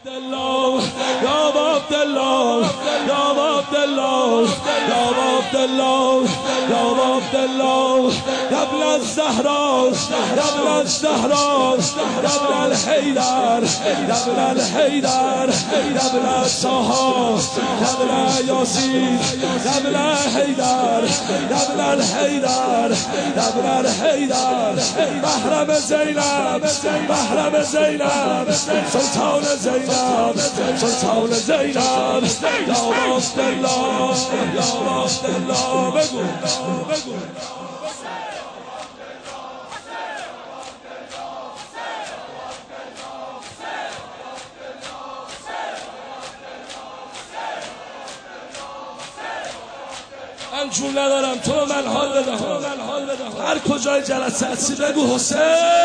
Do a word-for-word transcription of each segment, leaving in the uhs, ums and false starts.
عبدالله یا عبدالله یا عبدالله یا عبدالله یا عبدالله یا ابن الزهراء یا ابن الزهراء یا ابن الحیدر یا ابن الحیدر یا ابن الطه یا ابن یاسین یا ابن الحیدر یا ابن الحیدر یا ابن الحیدر محرم زینب محرم زینب سلطان زینب سلطان زینب یا عبدالله یا عبدالله بگو بگو من جون ندارم تو من حال بدم هر کجای جلسه هستی بگو حسین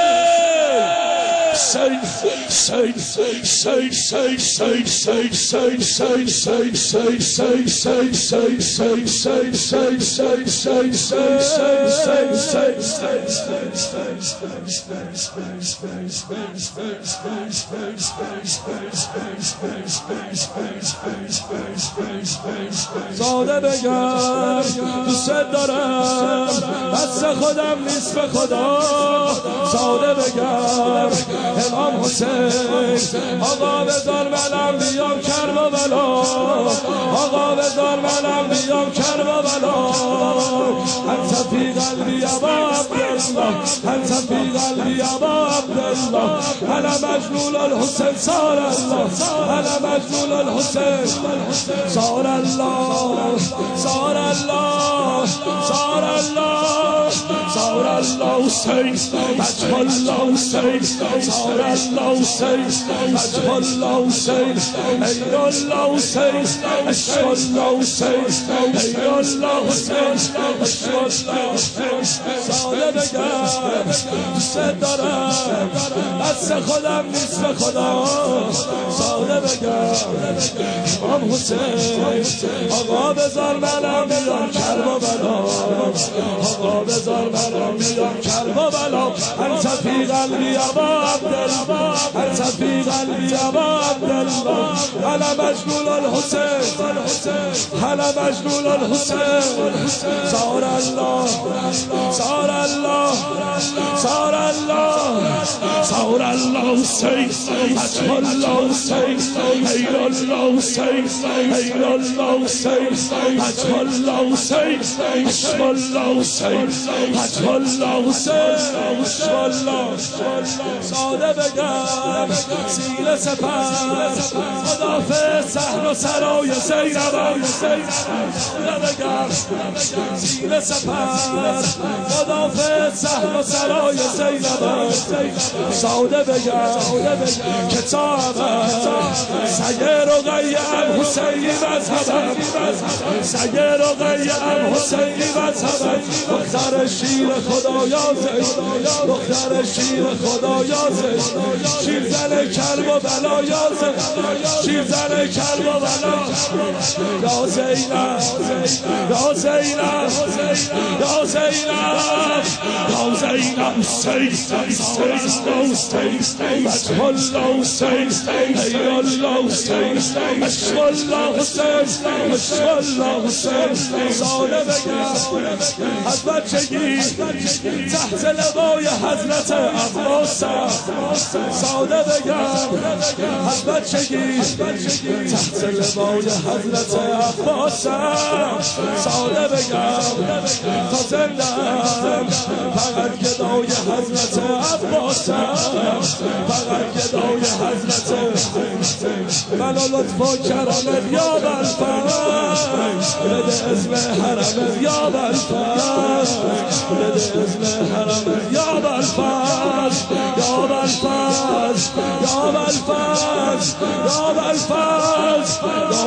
سید سید سید سید سید سید سید سید سید سید سید سید سید سید سید سید سید سید سید زاده بگم دوست دارم دست خودم نیست به خدا زاده بگم امام حسین آقا بذار منم بیام کربلا آقا بذار منم بیام کربلا انت فی قلبی ابا عبدالله انت فی قلبی ابا عبدالله انا مجنون الحسین صار الله انا مجنون الحسین صار الله صار الله صار الله صار الله حسین مجد الله حسین صار الله حسین مجد الله حسین ای الله حسین عشق الله حسین ای الله حسین عشق الله حسین ساده بگم دوست دارم دست خودم نیست به خدا ساده بگم امام حسین آقا بذار منم بیام کربلا آقا بذار منم بیام کربلا انت فی قلبی ابا عبدالله انت فی قلبی ابا عبدالله انا مجنون الحسین انا مجنون الحسین صار الله صار الله صار الله صار الله حسین مجد الله حسین ای الله حسین ای الله حسین مجد الله حسین عشق الله حسین مجد الله حسین عشق الله ساده بگم سینه سپر مدافع صحن و سرای زینب ساده بگم سینه سپر مدافع صحن و سرای زینب ساده بگم کتاب سیر رقیه حسینی مذهبم سیر رقیه حسینی مذهبم دختر شیر خدایا زید دختر شیر خدایا زید شیر زن کلب و بلا یا زید شیر زن کلب و بلا یا زینب یا زینب یا زینب یا زینب حسین صار الله حسین مجد الله حسین ای الله حسین عشق الله حسین عشق الله حسین ساده بگم از بچگی تحت لوای حضرت عباس ساده بگم از بچگی تحت لوای حضرت عباس ساده بگم تا زندم فقط گدای حضرت عباس فقط گدای حضرت بلا لطف و کرامت یا بالفرد بده اسم حرمت یا بالفرد بده اسم حرمت یا بالفرد یا بالفرد یا بالفرد یا بالفرد یا